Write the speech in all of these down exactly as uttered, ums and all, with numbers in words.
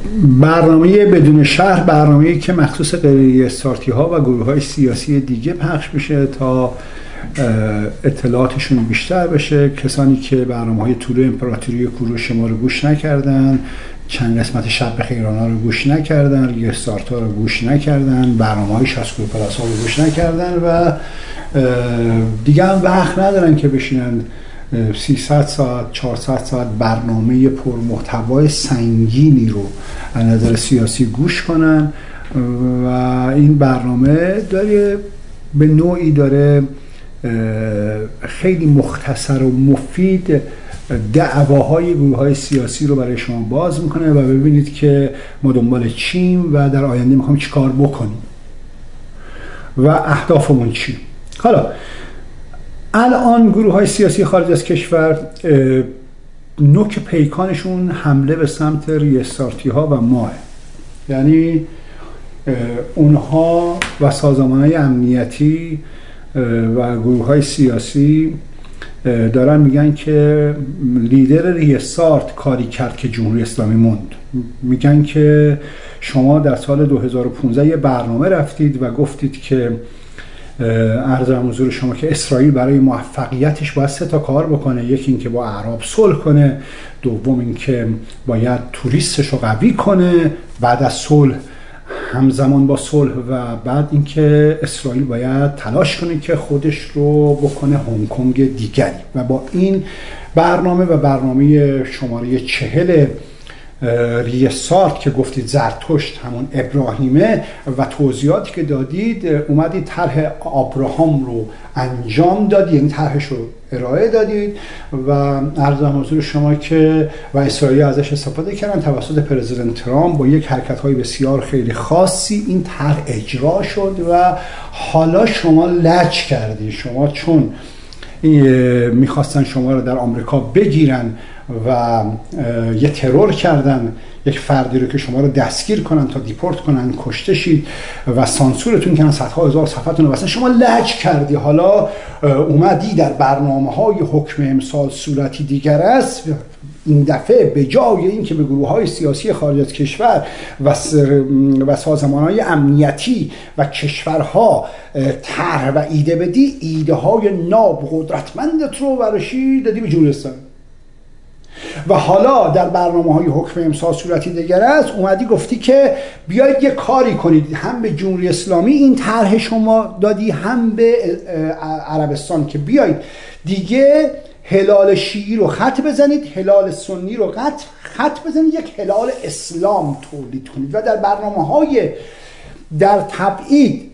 برنامه بدون شرح برنامه‌ای که مخصوص غیر استارتی ها و گروه های سیاسی دیگه پخش بشه تا اطلاعاتشون بیشتر بشه. کسانی که برنامه های طول امپراتوری کوروش ما رو گوش نکردن، چند قسمت شب خیرانا رو گوش نکردن، ریستارت ها رو گوش نکردن، برنامه های شاسکو پلاس ها رو گوش نکردن و دیگه هم وقت ندارن که بشینن سیصد ساعت چهارصد ساعت برنامه پرمحتوای سنگینی رو از نظر سیاسی گوش کنن. و این برنامه داره به نوعی داره خیلی مختصر و مفید دعواهای گروه‌های سیاسی رو برای شما باز میکنه و ببینید که ما دنبال چیم و در آینده میخوام چی کار بکنیم و اهدافمون چی. حالا الان گروه‌های سیاسی خارج از کشور نوک پیکانشون حمله به سمت ریستارتی ها و ماه، یعنی اونها و سازمان‌های امنیتی و گروه‌های سیاسی دارن میگن که لیدر ریستارت کاری کرد که جمهوری اسلامی موند. میگن که شما در سال دو هزار و پانزده یه برنامه رفتید و گفتید که عرضم حضور شما که اسرائیل برای موفقیتش باید سه تا کار بکنه، یکی این که با اعراب صلح کنه، دوم این که باید توریستش رو قوی کنه، بعد از صلح همزمان با صلح و بعد اینکه اسرائیل باید تلاش کنه که خودش رو بکنه هنگ کنگ دیگری. و با این برنامه و برنامه شماره چهل ریستارت که گفتید زرتشت همون ابراهیمه و توضیحاتی که دادید، اومدید طرح ابراهام رو انجام دادید، یعنی طرحش رو ارائه دادید و عرضم حضور شما که و اسرائیل ازش استفاده کردن. توسط پرزیدنت ترامپ با یک حرکت‌های بسیار خیلی خاصی این طرح اجرا شد و حالا شما لج کردید. شما چون میخواستن شما رو در آمریکا بگیرن و یه ترور کردن، یک فردی رو که شما رو دستگیر کنن تا دیپورت کنن، کشته شید و سانسورتون کنن، صدها هزار صفحتون رو بستن، شما لج کردی. حالا اومدی در برنامه‌های حکم امسال صورتی دیگر است، این دفعه به جای اینکه به گروه‌های سیاسی خارج از کشور و و سازمان‌های امنیتی و کشورها طرح و ایده بدی، ایده‌های ناب قدرتمندت رو برشی دادی به جمهوری اسلامی. و حالا در برنامه‌های حکم امسال صورتی دیگر است اومدی گفتی که بیاید یه کاری کنید، هم به جمهوری اسلامی این طرح شما دادی، هم به عربستان که بیاید دیگه هلال شیعی رو خط بزنید، هلال سنی رو خط خط بزنید، یک هلال اسلام تولید کنید. و در برنامه‌های در تبعید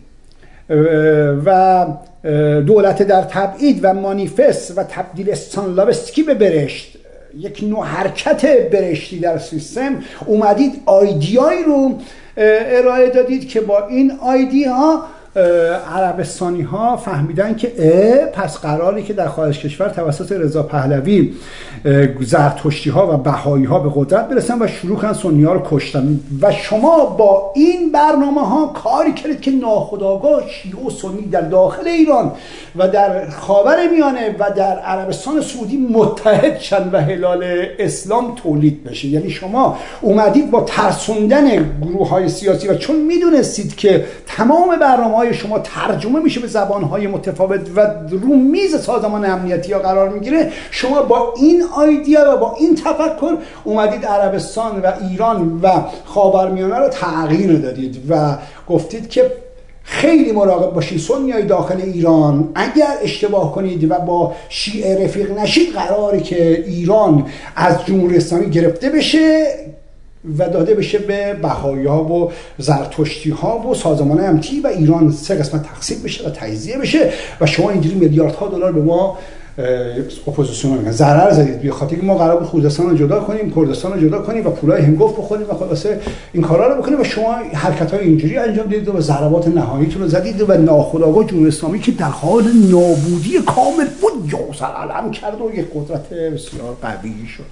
و دولت در تبعید و مانیفست و تبدیل استانلاوسکی به برشت، یک نوع حرکت برشتی در سیستم، اومدید آیدیایی رو ارائه دادید که با این آیدی ها عربستانی ها فهمیدن که پس قراری که در خارج کشور توسط رضا پهلوی زرتشتی ها و بهایی ها به قدرت برسن و شروع کردن سنی ها رو کشتن. و شما با این برنامه ها کاری کردید که ناخودآگاه شیعه و سنی در داخل ایران و در خاورمیانه و در عربستان سعودی متحد شن و هلال اسلام تولید بشه. یعنی شما اومدید با ترسوندن گروه های سیاسی و چون میدونستید که تمام برنامه شما ترجمه میشه به زبانهای متفاوت و رو میز سازمان امنیتی ها قرار میگیره، شما با این ایده و با این تفکر اومدید عربستان و ایران و خاورمیانه رو تغییر دادید و گفتید که خیلی مراقب باشید سنیای داخل ایران، اگر اشتباه کنید و با شیعه رفیق نشید قراره که ایران از جمهوری اسلامی گرفته بشه و داده بشه به بهایی ها و زرتشتی ها و سازمان امنیتی و ایران سه قسمت تقسیم بشه و تجزیه بشه و شما اینجوری میلیاردها دلار به ما اپوزیسیون میگن ضرر زدید. به خاطر اینکه ما قرار بود خوزستان رو جدا کنیم، کردستان رو جدا کنیم و پولای هنگفت بخوریم و خلاصه این کارا رو بکنیم و شما حرکت های اینجوری انجام دادید و ضربات نهاییتون رو زدید و ناخودآگاه جمهوری اسلامی که در حال نابودی کامل بود جوسر علم کرد و یک قدرت بسیار قوی شد.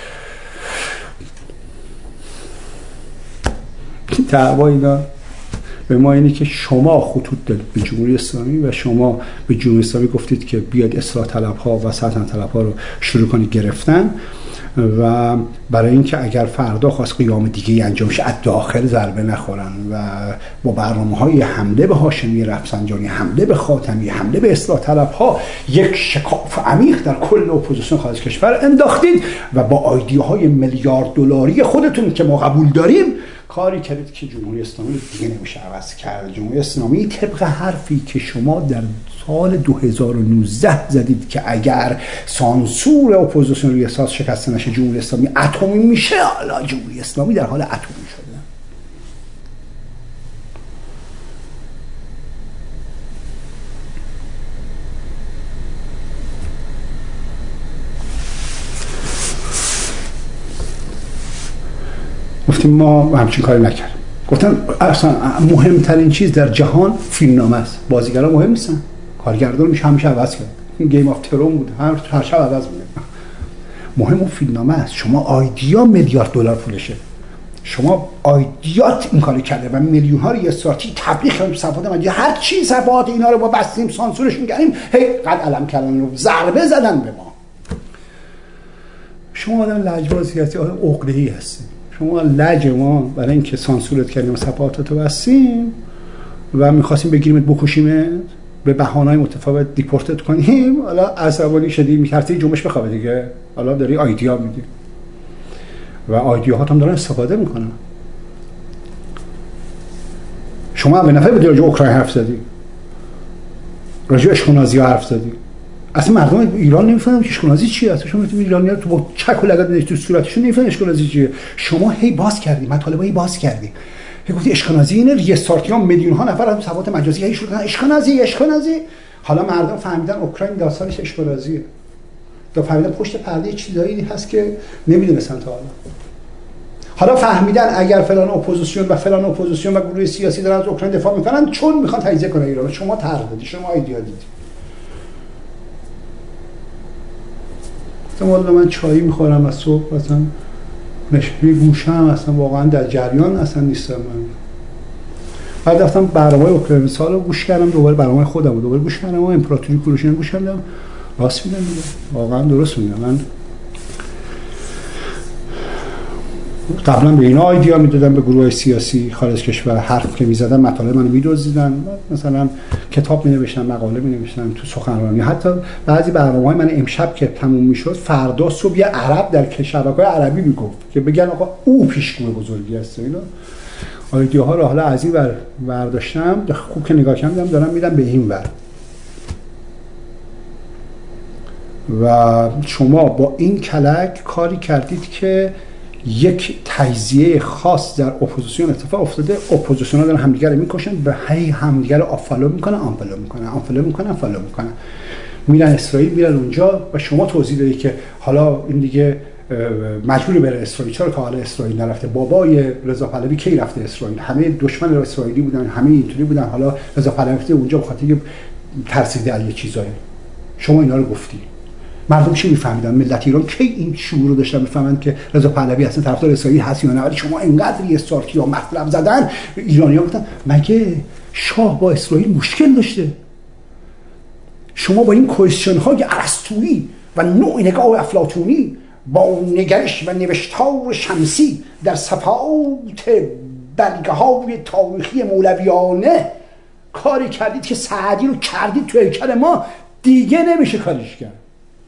دعوا اینا به ما اینه که شما خطوط دادید به جمهوری اسلامی و شما به جمهوری اسلامی گفتید که بیاید اصلاح طلب ها و سلطنت طلب ها رو شروع کنید گرفتن و برای اینکه اگر فردا خواست قیام دیگه انجام شه از داخل ضربه نخورن و با برنامه‌های حمله به هاشمی رفسنجانی، حمله به خاتمی، حمله به اصلاح طلب‌ها یک شکاف عمیق در کل اپوزیسیون خارج کشور انداختید و با آیدیاهای میلیارد دلاری خودتون که ما قبول داریم کاری کردید که جمهوری اسلامی دیگه نمیشه عوض کرد. جمهوری اسلامی طبق حرفی که شما در سال دو هزار و نوزده زدید که اگر سانسور اپوزیسیون روی اساس شکسته نشه جمهوری اسلامی اتمی میشه، حالا جمهوری اسلامی در حال اتمی شده. گفتیم ما همچین کاری نکردیم. گفتن اصلا مهمترین چیز در جهان فیلمنامه است. بازیگران مهم نیستن، کارگردان میشه همیشه عوض کرد. این گیم آف ترون بود، هر هر شب عوض میشه. مهم اون فیلمنامه است. شما آیدیا میلیارد دلار پولشه. شما آیدیات این کارو کرده و میلیون ها ریاستاتی تبلیغ کردن صفحات مجازی، هر چی صفحات اینا رو با بستیم سانسورش می‌کردیم، هی قد علم کردن رو ضربه زدن به ما. شما آدم لجبازی هستی، آدم عقده‌ای هستی. شما لج ما برای اینکه سانسورت کردیم و صفحاتتو بستیم و می‌خواستیم بگیریمت بکشیمت به بهانه‌های متفاوت دیپورتت کنیم، حالا عصبانی شدی می‌کردی جنبش بخوابه دیگه، حالا داری آیدیا میدی و آیدیاهات هم دارن استفاده میکنن. شما به نفع بودی راجع اوکراین حرف زدی، راجع اشکنازی ها حرف زدی. اصلا مردم ایران نمیفهمن که اشکنازی چیه. اصلا شما تو ایرانی‌ها تو با چک و لگد می‌ذاری تو صورتشون نمیفهمن اشکنازی چیه. شما هی باز کردی، مطالبه هی باز کردی. هی گفتی اشکنازی اینه، ریستارتیان میلیون ها نفر از صفحات مجازی هی شروع کردن اشکنازی اشکنازی. حالا مردم فهمیدن اوکراین داستانش اشکنازیه. تا فهمیدن پشت پرده چیزایی هست که نمیدونستن تا حالا. حالا فهمیدن اگر فلان اپوزیسیون و فلان اپوزیسیون و گروه سیاسی دارن از اوکراین دفاع میکنن چون میخوان تجزیه کنن ایران. شما طرح دادی، شما ایده دادی. مثلا والله من چایی میخورم از صبح، مثلا نشوی گوشم اصلا واقعا در جریان اصلا نیستم. من بعد رفتم برنامه‌های اوکراین سال رو گوش کردم، دوباره برنامه خودم رو دوباره گوش کردم و امپراتوری کوروشین گوش کردم. راست میگم دیگه، واقعا درست میگم. من قبلا به اینا آیدیا میدادم، به گروه سیاسی خارج کشور حرف که میزدن مطالب منو میدزدیدن، مثلا کتاب مینوشتن، مقاله مینوشتن تو سخنرانی. حتی بعضی برنامه‌های من امشب که تموم میشد فردا صبح یه عرب در شبکه‌های عربی میگفت که بگن آقا او پیشگو بزرگی است. اینا آیدیاها رو حالا از این ور برداشتم، خوب که نگاه کردم دارم میدم به این ور. و شما با این کلک کاری کردید که یک تجزیه خاص در اپوزیسیون اتفاق افتاده. اپوزیسیون ها دارن همدیگر رو میکشن، به هی همدیگر رو آفالو میکنن، آنفالو میکنن، آنفالو میکنن، آنفالو میکنن، میرن اسرائیل، میرن اونجا. و شما توضیح دادید که حالا این دیگه مجبور بره اسرائیل. چرا تا حالا اسرائیل نرفته؟ بابای رضا پهلوی کی رفته اسرائیل؟ همه دشمن اسرائیلی بودن، همه اینطوری بودن. حالا رضا پهلوی رفته اونجا به خاطر ترسیده علی چیزایی. شما اینا رو گفتی. مردم چی میفهمیدن؟ ملت ایران کی این شعور رو داشتن بفهمن که رضا پهلوی اصلا طرفدار اسرائیل هست یا نه؟ ولی شما اینقدر ریستارتی ها مطلب زدن، ایرانی‌ها گفتن مگه شاه با اسرائیل مشکل داشته؟ شما با این کوئسچن های ارسطویی و نوع نگاه افلاطونی با نگرش و نوشتار شمسی در صفحات بلگه های تاریخی مولویانه کاری کردید که سعدی رو کردید تو هیکل ما، دیگه نمیشه کارش کرد.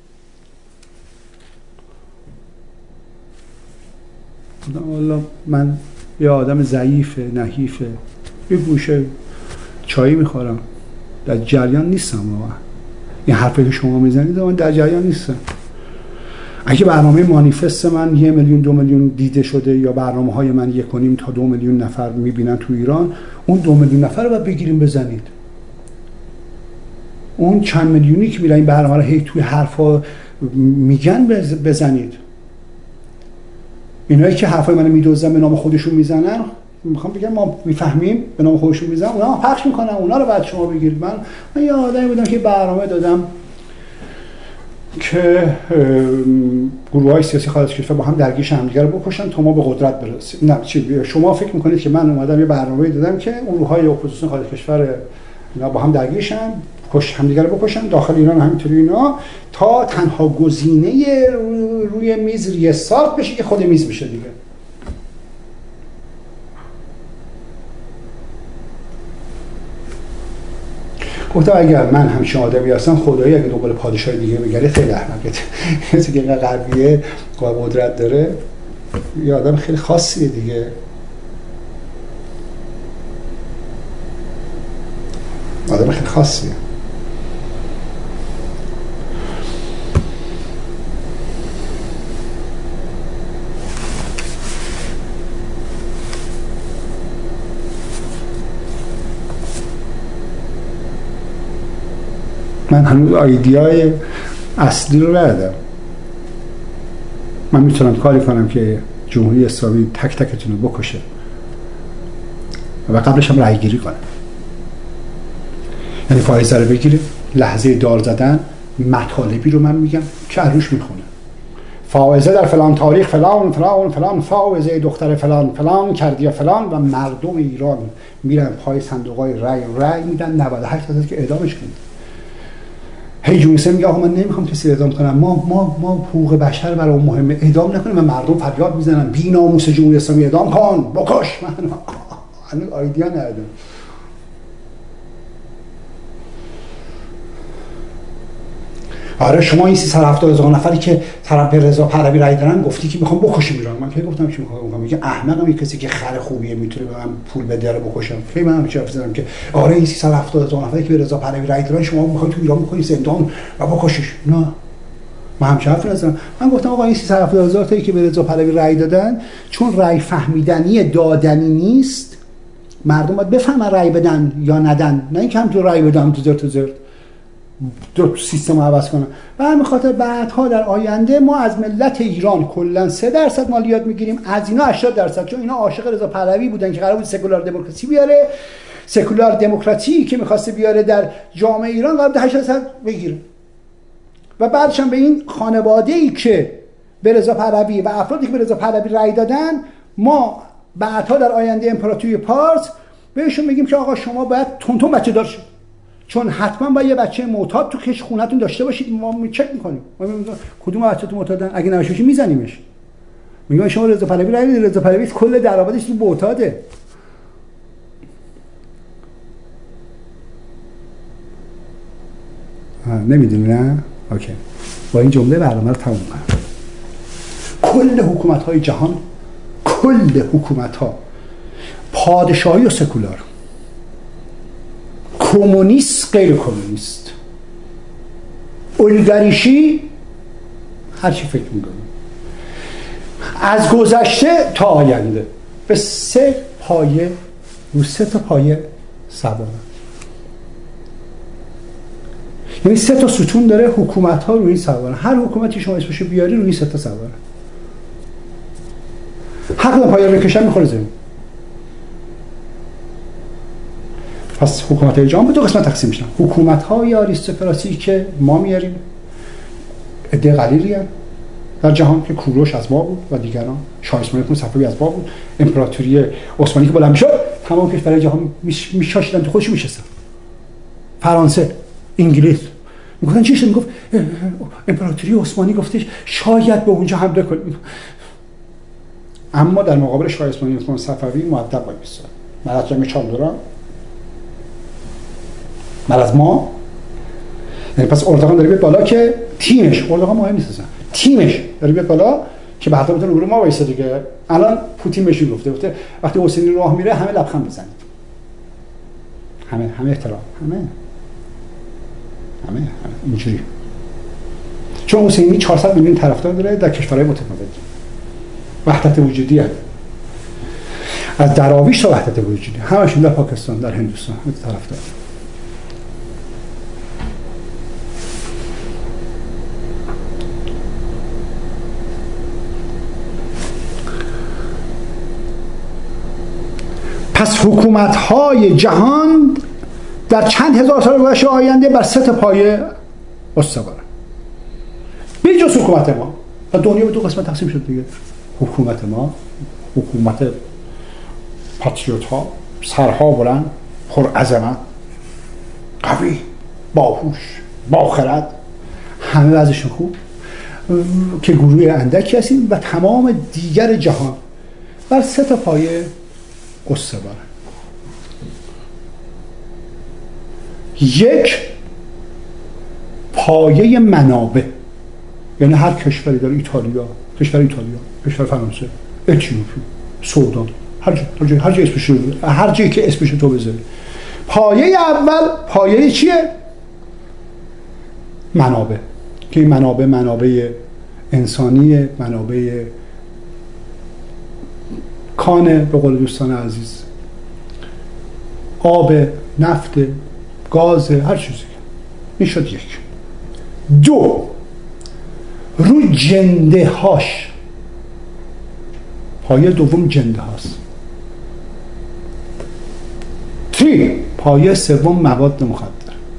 والله من یه آدم ضعیفه، نحیفه، یه گوشه چایی میخورم، در جریان نیستم واقعا. این حرفی که شما میزنید من در جریان نیستم. اگه برنامه مانیفست من یه میلیون دو میلیون دیده شده یا برنامه های من یک و نیم تا دو میلیون نفر میبینن تو ایران، اون دو میلیون نفر رو باید بگیریم بزنید. اون چند میلیونی که میرن این برنامه رو هی توی حرفا میگن بزنید. اینایی که حرفای منو میدوزن به نام خودشون میزنن، میخوام بگم ما میفهمیم به نام خودشون میزنن، اونا پخش میکنن، اونا رو بعد شما بگیرید. من من یه آدمی بودم که برنامه دادم که گروه‌های سیاسی خارج کشور با هم درگیرش همدیگه رو بکشن تا ما به قدرت برسیم. نه چی شما فکر میکنید که من اومدم یه برنامه دادم که گروه‌های اپوزیسیون خارج کشور اینا با هم درگیرشن، کش همدیگه رو بکشن داخل ایران همینطوری اینا، تا تنها گزینه روی میز ریسارت بشه که خود میز بشه دیگه. گفتم اگر من همچین آدمی هستم خدایی اگه دنبال پادشاه دیگه بگردی خیلی احمقه. کسی که اینقدر قویه قدرت داره یه آدم خیلی خاصیه دیگه. آدم خیلی خاصیه. من هنوز آیدیای اصلی رو ندادم. من میتونم کاری کنم که جمهوری اسلامی تک تکتون رو بکشه و قبلش هم رأی گیری کنه، یعنی فایزه رو بگیره لحظه دار زدن مطالبی رو من میگم که روش میخونه فائزه در فلان تاریخ فلان فلان فلان فائزه دختر فلان فلان کردی فلان و مردم ایران میرن پای صندوقای رأی رأی میدن نود و هشت درصد که اعدامش کنن. هی جوری میگه آقا من نمیخوام کسی اعدام کنم، ما ما ما حقوق بشر برای مهمه، اعدام نکنیم. و مردم فریاد میزنن بی ناموس جمهوری اسلامی اعدام کن بکش. من هنوز آیدیا ندادم. آره شما این سیصد و هفتاد هزار نفری که طرف رضا پهلوی رای دادن گفتی که میخوام بکشیم ایران. من کی گفتم چی میخوام؟ میگه احمقم، یک کسی که خر خوبیه میتونه به من پول بده رو بکشم. کی من همین حرف زدم که آره این سیصد و هفتاد هزار نفری که به رضا پهلوی رای دادن شما میخواید تو ایران بکنید زندان و بکشیش؟ نه، من همین حرف نزدم. من گفتم آقا این سیصد و هفتاد هزار تایی که به رضا پهلوی رای دادن چون رای فهمیدنی دادنی نیست، مردم باید بفهمن رای بدن یا ندن، نه اینکه همینطور رای بدن تو زرت و زرت دو سیستم رو عوض کنن. و همین خاطر بعدها در آینده ما از ملت ایران کلا سه درصد مالیات میگیریم، از اینا هشتاد درصد، چون اینا عاشق رضا پهلوی بودن که قرار بود سکولار دموکراسی بیاره، سکولار دموکراسی که میخواسته بیاره در جامعه ایران قرار بود هشتاد درصد بگیره. و بعدش هم به این خانواده‌ای که به رضا پهلوی و افرادی که به رضا پهلوی رأی دادن ما بعدها در آینده امپراتوری پارس بهشون میگیم که آقا شما باید تونتون بچه دار شید، چون حتما باید یه بچه معتاد تو کش خونتون داشته باشید. ما می چک میکنیم ما میگیم کدوم بچه‌تون معتادن، اگه نباشه میزنیمش. میگم شما رضا پهلوی رأی بدید، رضا پهلوی کل درآمدش تو معتاده. نمیدونی نه؟ اوکی. با این جمله برنامه رو تموم کنم. کل حکومت‌های جهان، کل حکومت‌ها پادشاهی و سکولار، کمونیست غیر کمونیست، اولیگاریشی، هر چی فکر میکنم، از گذشته تا آینده به سه پایه، رو سه تا پایه سواره. یعنی سه تا ستون داره حکومت ها روی این سواره. هر حکومتی شما اسمشو بیاری روی این سه تا سواره. حق پایه رو بکشن میخوره زمین. پس حکومت های جهان به دو قسمت تقسیم میشن. حکومت های آریستوکراسی که ما میاریم، عده قلیلی هستند در جهان که کوروش از ما بود و دیگران، شاه اسماعیل صفوی از ما بود، امپراتوری عثمانی که بلند میشد تمام کشورهای جهان میشاشیدن تو خودشون میشستن. فرانسه، انگلیس میگفتن چی شد؟ میگفت امپراتوری عثمانی گفتش شاید به اونجا حمله کنیم، اما در مقابل شاه اسماعیل عثمان صفوی مؤدب وایساد. من از جنگ چاندوران، من از ما، یعنی پس اردوغان داره بیاد بالا که تیمش، اردوغان مهم نیست اصلا، تیمش داره بیاد بالا که به حتی بتونه رو ما وایسه دیگه. الان پوتین بهش گفته گفته وقتی حسینی راه میره همه لبخند بزنید، همه همه احترام، همه همه, همه. اینجوری، چون حسینی چهارصد میلیون طرفدار داره در کشورهای متفاوت، وحدت وجودی هست، از دراویش تا وحدت وجودی، همشون در پاکستان، در هندوستان طرفدار. پس حکومت‌های جهان در چند هزار سال گذشته آینده بر سه تا پایه استواره. به جز حکومت ما و دنیا به دو قسمت تقسیم شد دیگه. حکومت ما، حکومت پاتریوت ها، سرها بلند، پر عظمت، قوی، باهوش، باخرد، همه وضعشون خوب، که گروه اندکی هستیم و تمام دیگر جهان بر سه تا پایه استواره. یک، پایه منابع، یعنی هر کشوری داره، ایتالیا، کشور ایتالیا، کشور فرانسه، اتیوپی، سودان، هر جا هر جا هر جا اسمش هر جایی که اسمش تو بذاری. پایه اول پایه چیه؟ منابع، که این منابع منابع انسانی، منابع کانه به قول دوستان عزیز، آب، نفت، گاز، هر چیزی. این شد یک. دو، رو جنده هاش، پایه دوم جنده هاست. تی، پایه سوم مواد مخدر،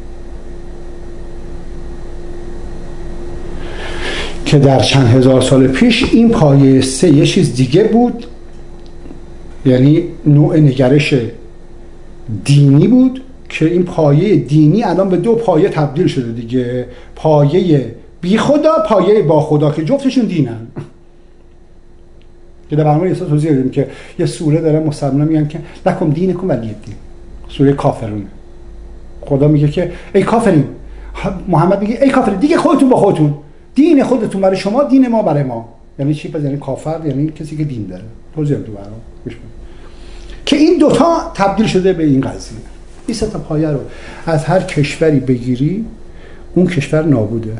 که در چند هزار سال پیش این پایه سه یه چیز دیگه بود، یعنی نوع نگرش دینی بود، که این پایه دینی الان به دو پایه تبدیل شده دیگه، پایه بی خدا، پایه با خدا، که جفتشون دینن. که در برنامه یسا توضیح دادیم که یه سوره داره مسلمان‌ها میگن که لکم دینکم ولی دین، سوره کافرون. خدا میگه که ای کافرین، محمد میگه ای کافرین دیگه خودتون با خودتون، دین خودتون برای شما، دین ما برای ما. یعنی چی؟ پس یعنی کافر یعنی کسی که دین داره. توضیح تو برام گوش کن که این دوتا تبدیل شده به این قضیه. این سه تا پایه رو از هر کشوری بگیری اون کشور نابوده.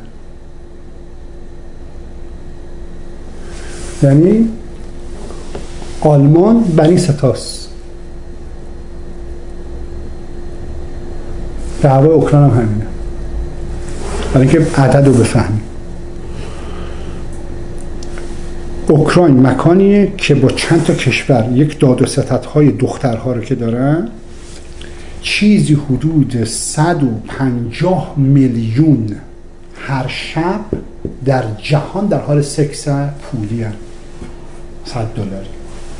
یعنی آلمان بر این ستاست، دعوای اوکراین هم همینه، برای اینکه عدد رو بفهمی. اوکراین مکانیه که با چند تا کشور یک داد و ستدهای دخترها رو که دارن، چیزی حدود صد و پنجاه میلیون هر شب در جهان در حال سکس پولی هست. صد دلاری.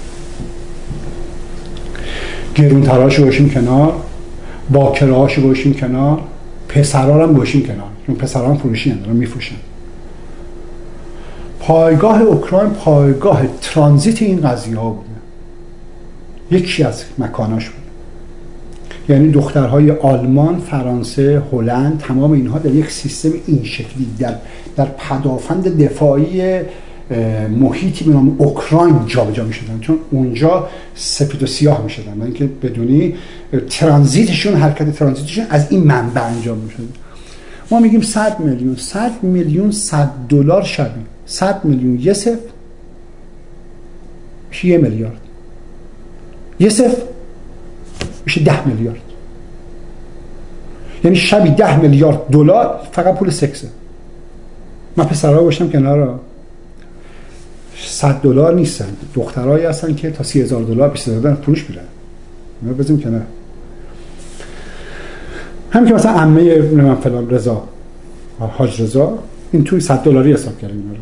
گرونتراشو باشیم کنار، باکرهاشو باشیم کنار، پسرها هم باشیم کنار، چون پسرها هم فروشی هم دارن میفروشن. پایگاه اوکراین پایگاه ترانزیت این قضیه ها بوده، یکی از مکاناش بود. یعنی دخترهای آلمان، فرانسه، هلند، تمام اینها در یک سیستم این شکلی در در پدافند دفاعی محیطی به نام اوکراین جابجا می‌شدن، چون اونجا سفید و سیاه می‌شدن، یعنی که بدونی ترانزیتشون، حرکت ترانزیتشون از این منبع انجام می‌شد. ما میگیم صد میلیون، صد میلیون صد دلار شبی، صد میلیون یه صفر میشه یه میلیارد، یه صفر میشه ده میلیارد. یعنی شبی ده میلیارد دلار فقط پول سکسه. من پسرها باشم کنارا، صد دلار نیستن، دخترایی هستن که تا سی هزار دلار بیست هزار دلار پولش میرن. ما بزنیم کنار. همین که مثلا عمه من فلان رضا، حاج رضا، این توی صد دلاری حساب کرده اینا رو.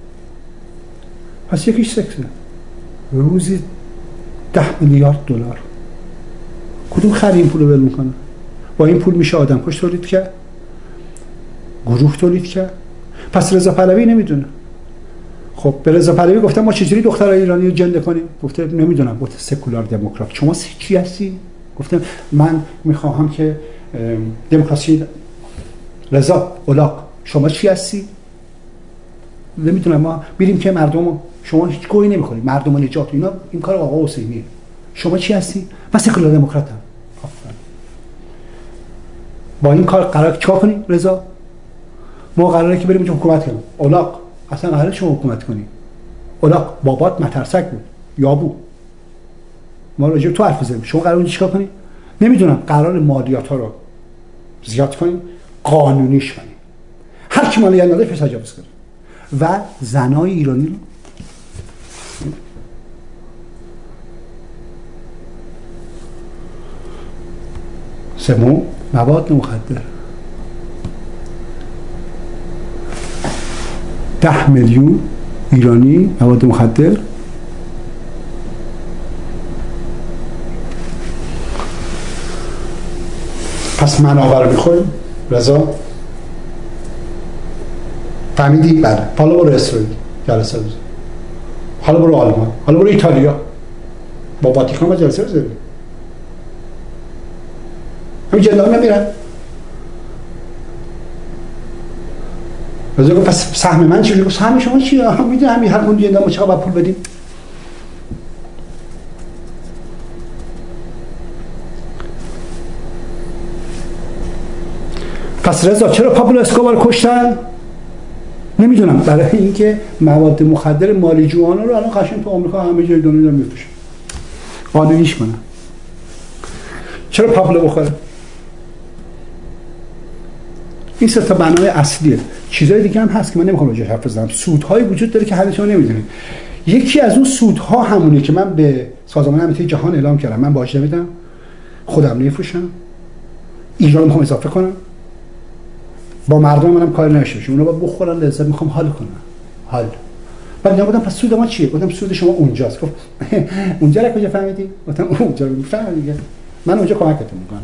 پس یکیش سکسه. روزی ده میلیارد دلار. کدوم خر این پول رو ول میکنه؟ با این پول میشه آدم کش تولید کرد، گروه تولید کرد. پس رضا پهلوی نمیدونه. خب به رضا پهلوی گفتم ما چجوری دخترای ایرانی رو جنده کنیم؟ گفته نمیدونم. گفته سکولار دموکرات. شما چی هستی؟ گفتم من میخواهم که دموکراسی. رضا اولاق شما چی هستی؟ نمیدونم. ما میریم که مردم، شما هیچ گویی نمیخورید، مردم نجات اینا، این کار آقا حسینیه. شما چی هستی؟ من سکولار دموکراتم. با این کار قرار چیکار کنیم رضا؟ ما قراره که بریم اونجا حکومت کنیم. اولاق اصلا قراره شما حکومت کنیم. اولاق بابات مترسک بود، یابو. ما راجع تو حرف بزنیم. شما قراره چیکار کنیم؟ نمیدونم. قرار مالیات ها رو زیاد کنیم، قانونیش کنیم. هر کی مالیات نداره پس تجاوز کنه. و زنای ایرانی رو سوم مواد مخدر. ده میلیون ایرانی مواد مخدر. پس منابع رو میخوریم، رضا فهمیدی؟ بله. حالا برو اسرائیل جلسه بزن، حالا برو آلمان، حالا برو ایتالیا، با واتیکان با جلسه بزن. همین جنرال نمیرن. رضا گفت پس سهم من چیه؟ گفت سهم شما چیه؟ هم میدونم همین هر اون جنرال ما چقدر باید پول بدیم. پس رضا چرا پابلو اسکوبار کشتن؟ نمیدونم. برای اینکه مواد مخدر مالی جوانا رو الان قشنگ تو آمریکا همه جای دنیا دارن میفروشن، قانونیش کنن. چرا پابلو بخوره؟ این سه تا بنای اصلیه. چیزای دیگه هم هست که من نمیخوام راجعش حرف بزنم. سودهای وجود داره که هر شما نمیدونید. یکی از اون سودها همونه که من به سازمان امنیت جهان اعلام کردم من باج نمیدم، خودم نمیفروشم، ایران میخوام اضافه کنم، با مردم منم کاری نشه، اونا باید بخورن لذت، میخوام حال کنم. حال. بعد نگفتم پس سود ما چیه؟ گفتم سود شما اونجاست. گفت اونجا رو کجا فهمیدی؟ گفتم اونجا رو فهمیدم دیگه. من اونجا کمکتون میکنم.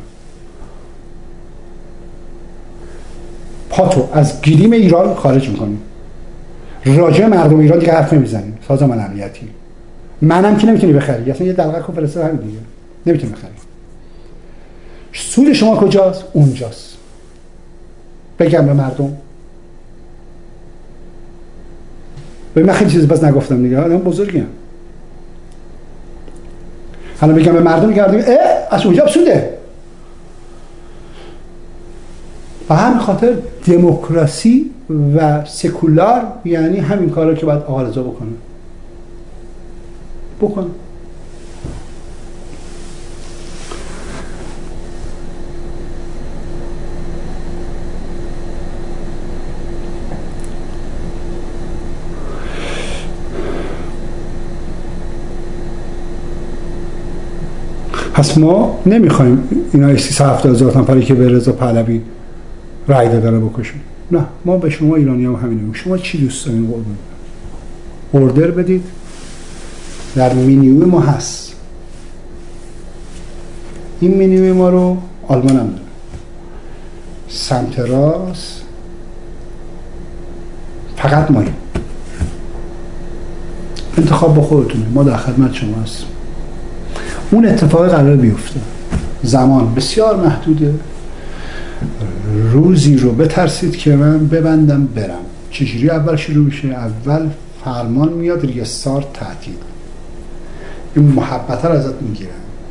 پاتو از گلیم ایران خارج میکنیم. راجع مردم ایران دیگه حرف نمیزنیم. سازمان امنیتی. منم که نمیتونی بخری. اصلا یه دلغک کو فرستاد همین دیگه. نمیتونی بخری. سود شما کجاست؟ اونجاست. بگم به مردم. به من خیلی چیز بس نگفتم دیگه. آدم بزرگیم. حالا بگم به مردم میگردیم اه از اونجا سوده. و همین خاطر دموکراسی و سکولار یعنی همین کارا که باید آقا رضا بکنه. بکنه. پس ما نمیخوایم اینا سیصد و هفتاد هزار نفری که به رضا پهلوی رای داده رو بکشیم. نه، ما به شما ایرانی هم همین میگیم. شما چی دوست دارین قربون؟ اوردر بدید. در مینیو ما هست. این مینیو ما رو آلمان هم داره. سمت راست فقط ماییم. انتخاب با خودتونه. ما در خدمت شما هستیم. اون اتفاق قرار بیفته. زمان بسیار محدوده. روزی رو بترسید که من ببندم برم. چجوری اول شروع میشه؟ اول فرمان میاد ریستارت تعطیل. این محبت رو ازت میگیرن.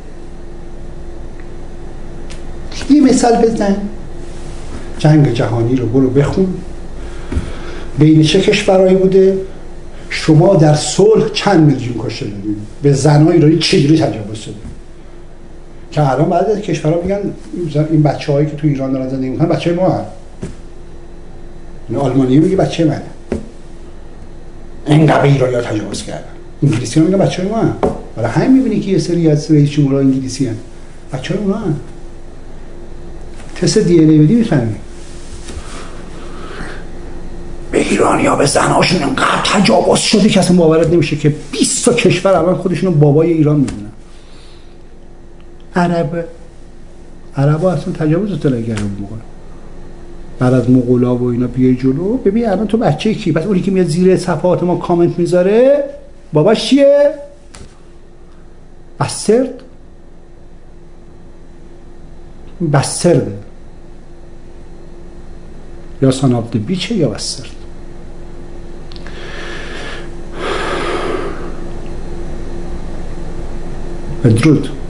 یه مثال بزن. جنگ جهانی رو برو بخون. بین چه کشورهایی بوده؟ شما در صلح چند میلیون کشته دادید؟ به زنای ایرانی چجوری تجاوز شده؟ که الان بعد از کشورها میگن این بچه‌هایی که تو ایران دارن زندگی میکنن بچه‌های ما هستن. این آلمانی میگه بچه منه. اینقدر ایرانی‌ها تجاوز کردن. انگلیسی‌ها میگن بچه‌های ما هستن. برای همین میبینی که یه سری از رئیس جمهورها انگلیسی هستن. بچه‌های ما هستن. تست دی ان ای بدی میفهمی. به ایرانی‌ها به زناشون انقدر تجاوز شده که اصلا باورت نمیشه که بیست تا کشور الان خودشونو بابای ایران میدونن. عرب عربا اصلا تجاوز تلگرام میکنن. بعد از مغولا و اینا بیای جلو ببین الان تو بچه کی؟ بس اونی که میاد زیر صفحات ما کامنت میذاره باباش چیه؟ بسرد بسرده یا سان آف دی بیچه یا بسرد. بدرود.